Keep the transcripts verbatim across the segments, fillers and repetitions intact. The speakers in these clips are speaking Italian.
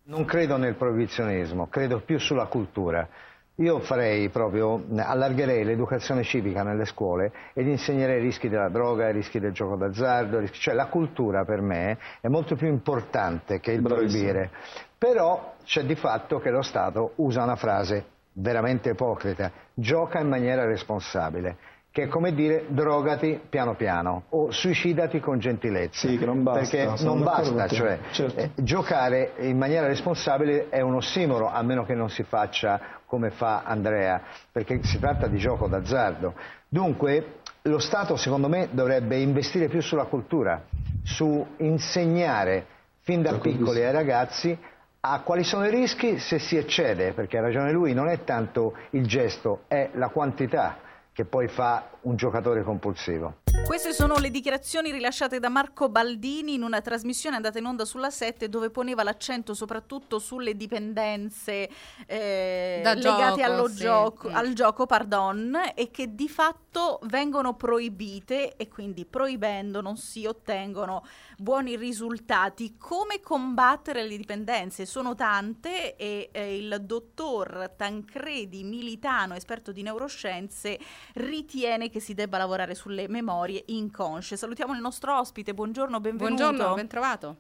Non credo nel proibizionismo, credo più sulla cultura. Io farei proprio, allargherei l'educazione civica nelle scuole ed insegnerei i rischi della droga, i rischi del gioco d'azzardo, rischi... cioè la cultura per me è molto più importante che il Bravissimo. proibire. Però c'è di fatto che lo Stato usa una frase veramente ipocrita, gioca in maniera responsabile, che è come dire drogati piano piano o suicidati con gentilezza. Sì, che non basta. Perché non basta, cioè certo. eh, giocare in maniera responsabile è un ossimoro, a meno che non si faccia come fa Andrea, perché si tratta di gioco d'azzardo. Dunque lo Stato secondo me dovrebbe investire più sulla cultura, su insegnare fin da piccoli ai ragazzi a quali sono i rischi se si eccede, perché ha ragione lui, non è tanto il gesto, è la quantità che poi fa un giocatore compulsivo. Queste sono le dichiarazioni rilasciate da Marco Baldini in una trasmissione andata in onda sulla sette, dove poneva l'accento soprattutto sulle dipendenze eh, da legate gioco, allo sì. gioco, mm. al gioco, pardon, e che di fatto vengono proibite, e quindi proibendo non si ottengono buoni risultati. Come combattere le dipendenze? Sono tante e eh, il dottor Tancredi Militano, esperto di neuroscienze, ritiene che si debba lavorare sulle memorie inconsce. Salutiamo il nostro ospite, buongiorno, benvenuto. Buongiorno, ben trovato.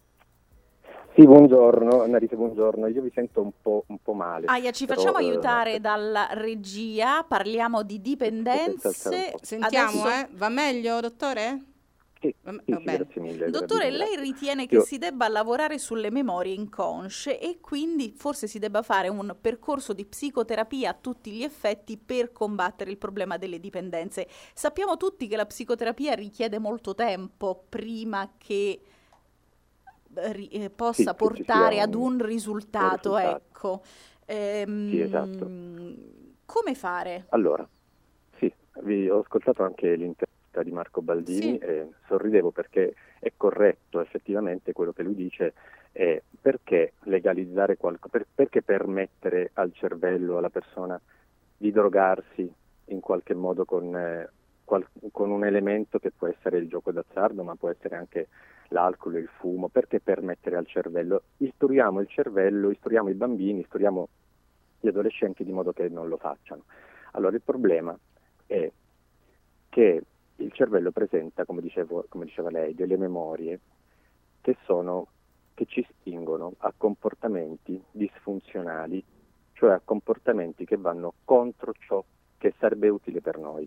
Sì, buongiorno, Annalisa, buongiorno. Io vi sento un po', un po' male. Aia, ci però, facciamo eh, aiutare no, dalla regia, parliamo di dipendenze. Sentiamo, Adesso... eh? Va meglio, dottore? Sì, Va, sì, va sì, bene. grazie mille. Dottore, grazie. lei ritiene che Io... si debba lavorare sulle memorie inconsce e quindi forse si debba fare un percorso di psicoterapia a tutti gli effetti per combattere il problema delle dipendenze. Sappiamo tutti che la psicoterapia richiede molto tempo prima che eh, possa sì, portare un, ad un risultato, un risultato. Ecco. Ehm, sì, esatto. Come fare? Allora, sì, vi ho ascoltato anche l'intervista di Marco Baldini, sì. E sorridevo perché è corretto effettivamente quello che lui dice, è perché legalizzare qualcosa, per, perché permettere al cervello, alla persona di drogarsi in qualche modo con, eh, qual, con un elemento che può essere il gioco d'azzardo, ma può essere anche l'alcol, il fumo, perché permettere al cervello? Istruiamo il cervello, istruiamo i bambini, istruiamo gli adolescenti di modo che non lo facciano. Allora il problema è che il cervello presenta, come, dicevo, come diceva lei, delle memorie che, sono, che ci spingono a comportamenti disfunzionali, cioè a comportamenti che vanno contro ciò che sarebbe utile per noi.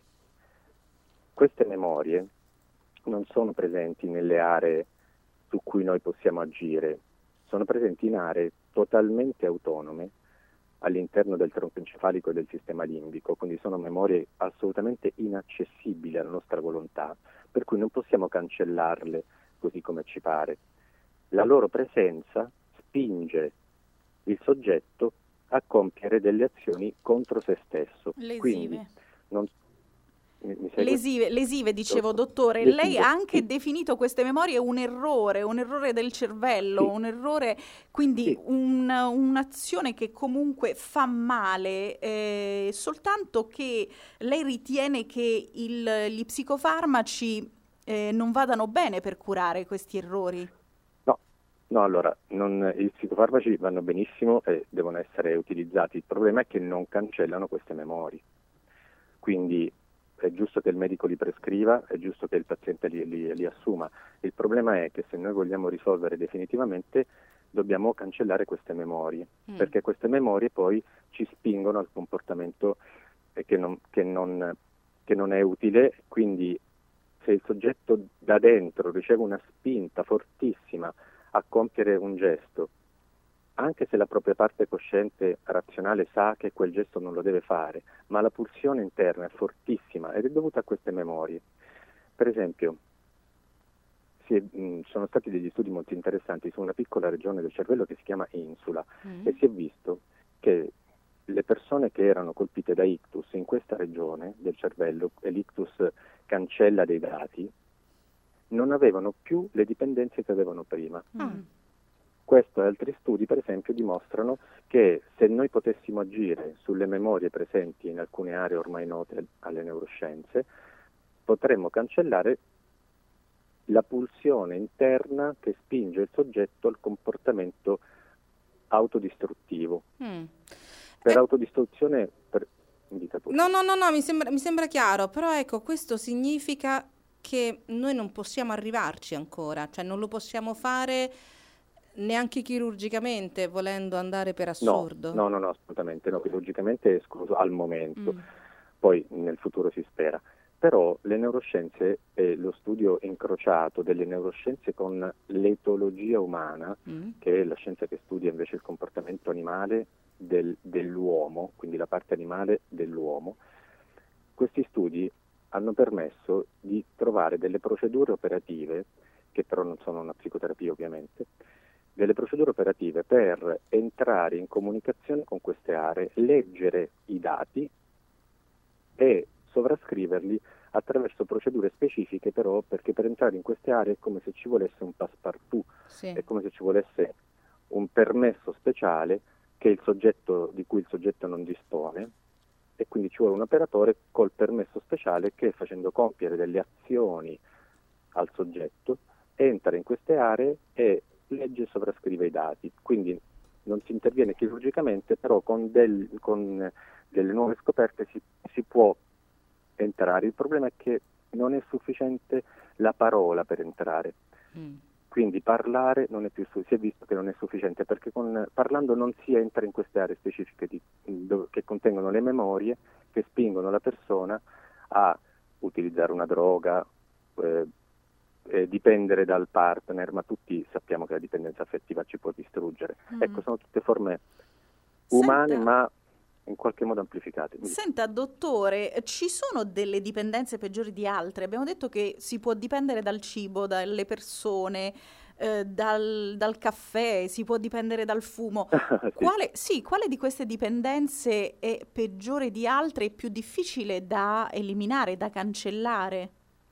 Queste memorie non sono presenti nelle aree su cui noi possiamo agire, sono presenti in aree totalmente autonome all'interno del tronco encefalico e del sistema limbico, quindi sono memorie assolutamente inaccessibili alla nostra volontà, per cui non possiamo cancellarle così come ci pare. La loro presenza spinge il soggetto a compiere delle azioni contro se stesso. Lesive. Quindi non Mi, mi lesive, lesive, dicevo, dottore. Lesive, lei ha anche sì. definito queste memorie un errore, un errore del cervello, sì. un errore, quindi sì. un, un'azione che comunque fa male, eh, soltanto che lei ritiene che il, gli psicofarmaci eh, non vadano bene per curare questi errori? No, no, allora, non, i psicofarmaci vanno benissimo e devono essere utilizzati. Il problema è che non cancellano queste memorie. Quindi è giusto che il medico li prescriva, è giusto che il paziente li, li, li assuma. Il problema è che se noi vogliamo risolvere definitivamente dobbiamo cancellare queste memorie, mm. perché queste memorie poi ci spingono al comportamento che non, che non, che non è utile. Quindi se il soggetto da dentro riceve una spinta fortissima a compiere un gesto, anche se la propria parte cosciente razionale sa che quel gesto non lo deve fare, ma la pulsione interna è fortissima ed è dovuta a queste memorie. Per esempio, si è, mh, sono stati degli studi molto interessanti su una piccola regione del cervello che si chiama insula, mm. e si è visto che le persone che erano colpite da ictus in questa regione del cervello, e l'ictus cancella dei dati, non avevano più le dipendenze che avevano prima. Mm. Questo e altri studi, per esempio, dimostrano che se noi potessimo agire sulle memorie presenti in alcune aree ormai note alle neuroscienze, potremmo cancellare la pulsione interna che spinge il soggetto al comportamento autodistruttivo. Mm. Per Eh, autodistruzione, per... dica tu. no, no, no, no, mi sembra, mi sembra chiaro, però ecco, questo significa che noi non possiamo arrivarci ancora, cioè non lo possiamo fare neanche chirurgicamente, volendo andare per No, assurdo. no, no, no, assolutamente no, chirurgicamente è escluso al momento, Mm. poi nel futuro si spera. Però le neuroscienze e lo studio incrociato delle neuroscienze con l'etologia umana, Mm. che è la scienza che studia invece il comportamento animale del- dell'uomo, quindi la parte animale dell'uomo, questi studi hanno permesso di trovare delle procedure operative, che però non sono una psicoterapia ovviamente, delle procedure operative per entrare in comunicazione con queste aree, leggere i dati e sovrascriverli attraverso procedure specifiche, però, perché per entrare in queste aree è come se ci volesse un passepartout, Sì. è come se ci volesse un permesso speciale che il soggetto, di cui il soggetto non dispone, e quindi ci vuole un operatore col permesso speciale che, facendo compiere delle azioni al soggetto, entra in queste aree e legge e sovrascrive i dati. Quindi non si interviene chirurgicamente, però con, del, con delle nuove scoperte si, si può entrare. Il problema è che non è sufficiente la parola per entrare. Mm. Quindi parlare non è più su- si è visto che non è sufficiente, perché con, parlando non si entra in queste aree specifiche di, dove, che contengono le memorie che spingono la persona a utilizzare una droga, eh, eh, dipendere dal partner, ma tutti sappiamo che la dipendenza affettiva ci può distruggere. Mm. Ecco, sono tutte forme umane, Senta- ma in qualche modo amplificate. Mi- Senta, dottore, ci sono delle dipendenze peggiori di altre? Abbiamo detto che si può dipendere dal cibo, dalle persone, eh, dal, dal caffè, si può dipendere dal fumo. Sì. Quale, sì, quale di queste dipendenze è peggiore di altre e più difficile da eliminare, da cancellare?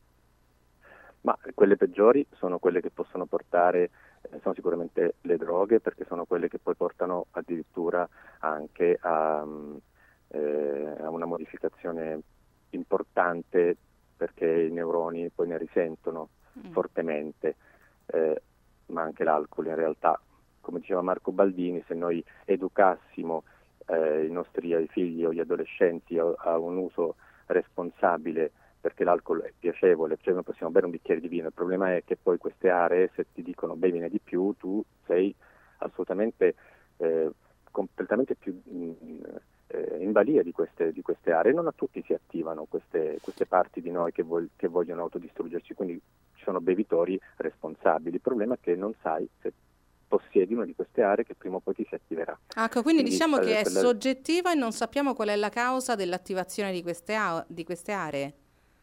Ma quelle peggiori sono quelle che possono portare, eh, sono sicuramente le droghe, perché sono quelle che poi portano addirittura anche a, mm, eh, a una modificazione importante, perché i neuroni poi ne risentono Mm. fortemente, eh, ma anche l'alcol in realtà. Come diceva Marco Baldini, se noi educassimo eh, i nostri figli o gli adolescenti a, a un uso responsabile, perché l'alcol è piacevole, cioè noi possiamo bere un bicchiere di vino, il problema è che poi queste aree, se ti dicono bevine di più, tu sei assolutamente eh, completamente più mh, eh, in balia di queste, di queste aree. Non a tutti si attivano queste, queste parti di noi che, vog- che vogliono autodistruggerci, quindi ci sono bevitori responsabili. Il problema è che non sai se possiedi una di queste aree che prima o poi ti si attiverà. Ecco, quindi Quindi, diciamo eh, che è quella- soggettiva e non sappiamo qual è la causa dell'attivazione di queste, a- di queste aree.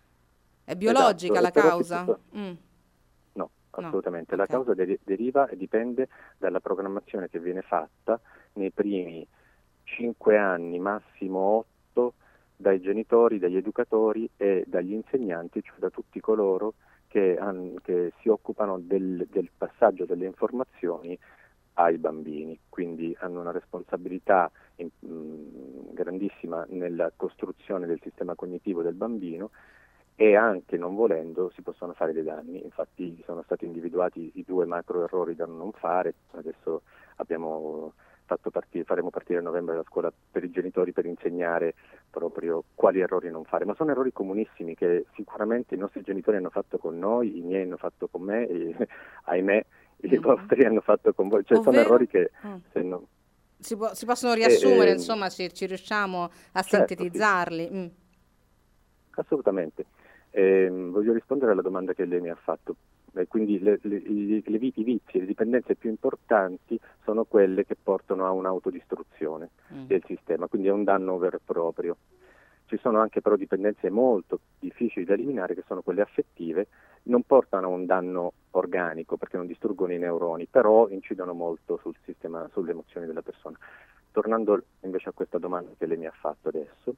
È biologica Esatto, la però si causa? può- Mm. No, No, assolutamente. ok. La causa de- deriva e dipende dalla programmazione che viene fatta nei primi cinque anni, massimo otto, dai genitori, dagli educatori e dagli insegnanti, cioè da tutti coloro che, han- che si occupano del, del passaggio delle informazioni ai bambini. Quindi hanno una responsabilità in- mh, grandissima nella costruzione del sistema cognitivo del bambino, e anche non volendo si possono fare dei danni. Infatti sono stati individuati i due macro errori da non fare. Adesso abbiamo fatto partire, faremo partire a novembre la scuola per i genitori per insegnare proprio quali errori non fare, ma sono errori comunissimi che sicuramente i nostri genitori hanno fatto con noi, i miei hanno fatto con me e ahimè i Mhm. vostri hanno fatto con voi, cioè sono Ovvero? errori che Mm. se non... Si, può- si possono riassumere, eh, insomma, ci, ci riusciamo a certo, sì. sintetizzarli. Mm. Assolutamente. Ehm, voglio rispondere alla domanda che lei mi ha fatto. Eh, quindi le, le, i, le, i vizi e le dipendenze più importanti sono quelle che portano a un'autodistruzione Mm. del sistema, quindi è un danno vero e proprio. Ci sono anche però dipendenze molto difficili da eliminare, che sono quelle affettive, non portano a un danno organico perché non distruggono i neuroni, però incidono molto sul sistema, sulle emozioni della persona. Tornando invece a questa domanda che lei mi ha fatto adesso,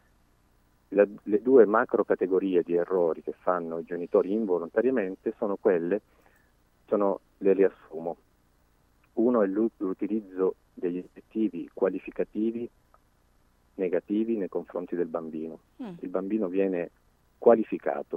La, le due macro categorie di errori che fanno i genitori involontariamente sono quelle, sono, le riassumo. Uno è l'u- l'utilizzo degli aggettivi qualificativi negativi nei confronti del bambino. Mm. Il bambino viene qualificato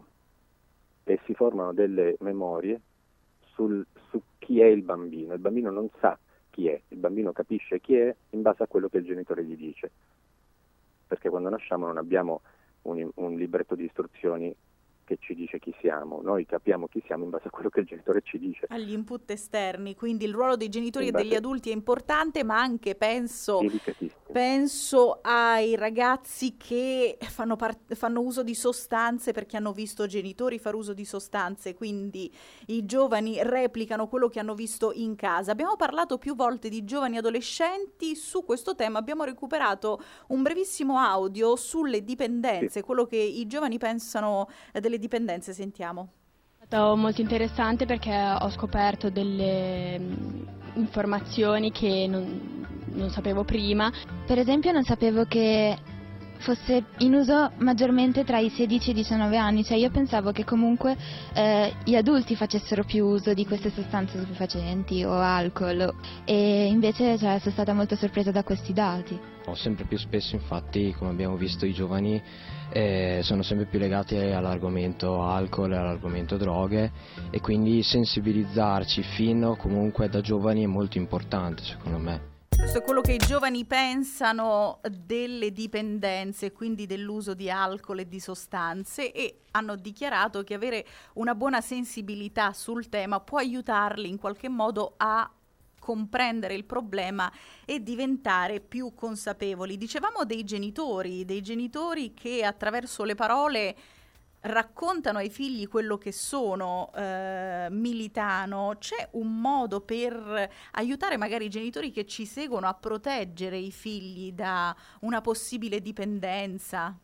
e si formano delle memorie sul, su chi è il bambino. Il bambino non sa chi è, il bambino capisce chi è in base a quello che il genitore gli dice, perché quando nasciamo non abbiamo un, un libretto di istruzioni che ci dice chi siamo, noi capiamo chi siamo in base a quello che il genitore ci dice. Agli input esterni, quindi il ruolo dei genitori e base... degli adulti è importante, ma anche penso, penso ai ragazzi che fanno, part- fanno uso di sostanze perché hanno visto genitori fare uso di sostanze, quindi i giovani replicano quello che hanno visto in casa. Abbiamo parlato più volte di giovani adolescenti, su questo tema abbiamo recuperato un brevissimo audio sulle dipendenze, sì. quello che i giovani pensano delle dipendenze, sentiamo. È stato molto interessante perché ho scoperto delle informazioni che non, non sapevo prima. Per esempio non sapevo che fosse in uso maggiormente tra i sedici e i diciannove anni, cioè io pensavo che comunque eh, gli adulti facessero più uso di queste sostanze stupefacenti o alcol, e invece cioè, sono stata molto sorpresa da questi dati. Sempre più spesso infatti, come abbiamo visto, i giovani eh, sono sempre più legati all'argomento alcol e all'argomento droghe, e quindi sensibilizzarci fino comunque da giovani è molto importante secondo me. Questo è quello che i giovani pensano delle dipendenze, quindi dell'uso di alcol e di sostanze, e hanno dichiarato che avere una buona sensibilità sul tema può aiutarli in qualche modo a comprendere il problema e diventare più consapevoli. Dicevamo dei genitori, dei genitori che attraverso le parole raccontano ai figli quello che sono. eh, Militano, c'è un modo per aiutare magari i genitori che ci seguono a proteggere i figli da una possibile dipendenza?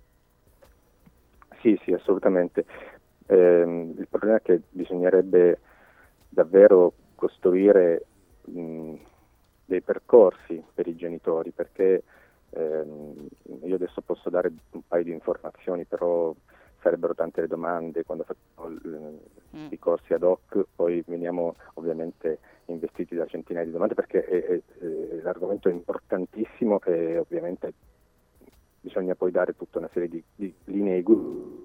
Sì, sì, assolutamente. Eh, il problema è che bisognerebbe davvero costruire mh, dei percorsi per i genitori, perché ehm, io adesso posso dare un paio di informazioni, però sarebbero tante le domande quando facciamo mm. i corsi ad hoc, poi veniamo ovviamente investiti da centinaia di domande, perché è, è, è, l'argomento è importantissimo e ovviamente bisogna poi dare tutta una serie di, di linee di guida.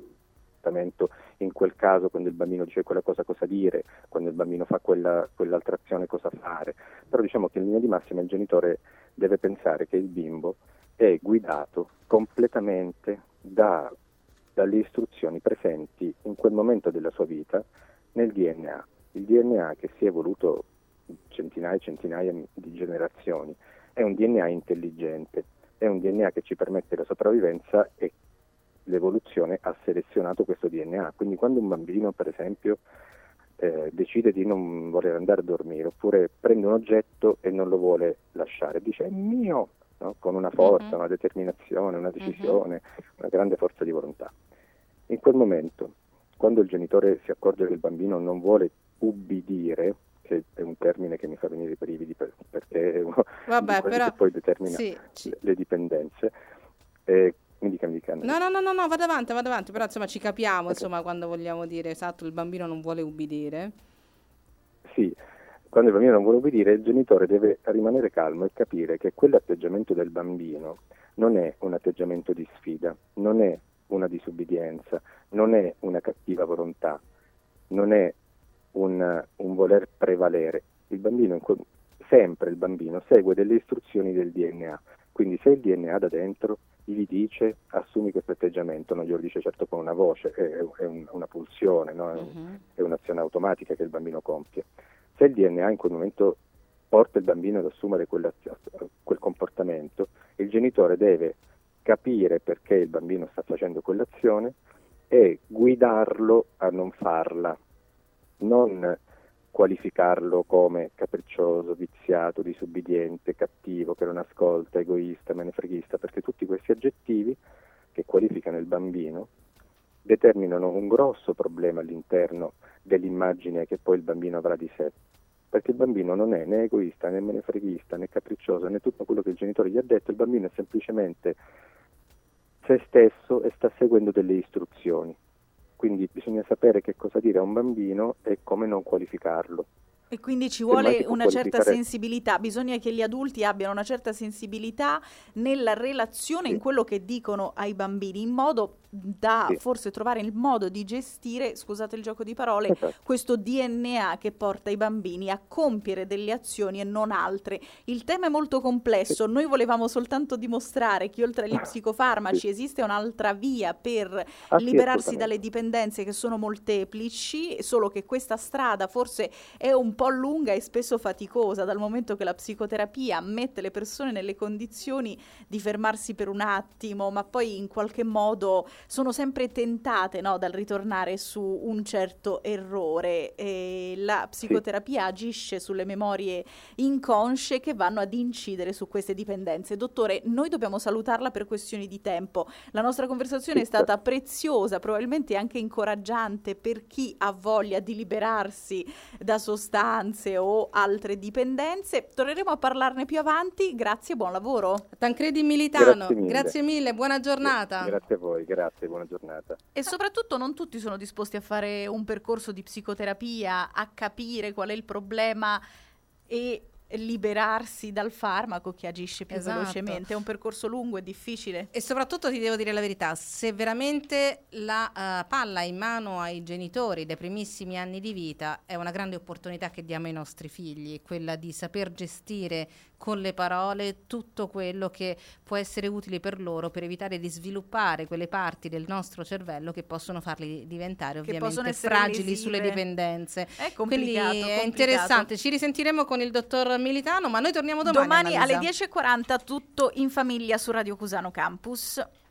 In quel caso, quando il bambino dice quella cosa, cosa dire, quando il bambino fa quella, quell'altra azione, cosa fare. Però diciamo che in linea di massima il genitore deve pensare che il bimbo è guidato completamente da dalle istruzioni presenti in quel momento della sua vita nel D N A. Il D N A, che si è evoluto centinaia e centinaia di generazioni, è un D N A intelligente, è un D N A che ci permette la sopravvivenza, e l'evoluzione ha selezionato questo D N A. Quindi quando un bambino, per esempio, eh, decide di non voler andare a dormire, oppure prende un oggetto e non lo vuole lasciare, dice è mio, no? Con una forza, uh-huh. una determinazione, una decisione, uh-huh. una grande forza di volontà. In quel momento, quando il genitore si accorge che il bambino non vuole ubbidire, che è un termine che mi fa venire i brividi per, perché è uno Vabbè, di quelli però, che poi determina sì, ci... le dipendenze, eh, mi dica, mi dica. No, no, no, no, no, vado avanti, vado avanti, però insomma ci capiamo, okay. insomma, quando vogliamo dire, esatto, il bambino non vuole ubbidire. Sì, quando il bambino non vuole ubbidire, il genitore deve rimanere calmo e capire che quell'atteggiamento del bambino non è un atteggiamento di sfida, non è una disubbidienza, non è una cattiva volontà, non è un, un voler prevalere. Il bambino, sempre il bambino, segue delle istruzioni del D N A, quindi se il D N A da dentro gli dice assumi questo atteggiamento, non glielo dice certo con una voce, è, è un, una pulsione, no? è, un, uh-huh. è un'azione automatica che il bambino compie. Se il D N A in quel momento porta il bambino ad assumere quella, quel comportamento, il genitore deve capire perché il bambino sta facendo quell'azione e guidarlo a non farla, non qualificarlo come capriccioso, viziato, disubbidiente, cattivo, che non ascolta, egoista, menefreghista, perché tutti questi aggettivi che qualificano il bambino determinano un grosso problema all'interno dell'immagine che poi il bambino avrà di sé, perché il bambino non è né egoista, né menefreghista, né capriccioso, né tutto quello che il genitore gli ha detto. Il bambino è semplicemente se stesso e sta seguendo delle istruzioni. Quindi bisogna sapere che cosa dire a un bambino e come non qualificarlo. E quindi ci vuole una certa sensibilità, bisogna che gli adulti abbiano una certa sensibilità nella relazione, sì. in quello che dicono ai bambini, in modo da sì. forse trovare il modo di gestire, scusate il gioco di parole, Esatto. questo D N A che porta i bambini a compiere delle azioni e non altre. Il tema è molto complesso, Sì. noi volevamo soltanto dimostrare che oltre agli psicofarmaci Sì. esiste un'altra via per Ah, sì, liberarsi assolutamente. dalle dipendenze che sono molteplici, solo che questa strada forse è un po' lunga e spesso faticosa, dal momento che la psicoterapia mette le persone nelle condizioni di fermarsi per un attimo, ma poi in qualche modo sono sempre tentate, no, dal ritornare su un certo errore. E la psicoterapia sì. agisce sulle memorie inconsce che vanno ad incidere su queste dipendenze. Dottore, noi dobbiamo salutarla per questioni di tempo. La nostra conversazione sì. è stata preziosa, probabilmente anche incoraggiante per chi ha voglia di liberarsi da sostanze o altre dipendenze. Torneremo a parlarne più avanti. Grazie e buon lavoro. Tancredi Militano, grazie mille. grazie mille, buona giornata. Grazie a voi, grazie, buona giornata. E soprattutto non tutti sono disposti a fare un percorso di psicoterapia, a capire qual è il problema e liberarsi dal farmaco che agisce più esatto. velocemente. È un percorso lungo e difficile. E soprattutto ti devo dire la verità, se veramente la uh, palla è in mano ai genitori dai primissimi anni di vita, è una grande opportunità che diamo ai nostri figli, quella di saper gestire con le parole tutto quello che può essere utile per loro, per evitare di sviluppare quelle parti del nostro cervello che possono farli diventare che ovviamente fragili lesive. Sulle dipendenze. È complicato, Quindi è complicato. interessante. Ci risentiremo con il dottor Militano, ma noi torniamo domani. Domani Annalisa. alle dieci e quaranta tutto in famiglia su Radio Cusano Campus.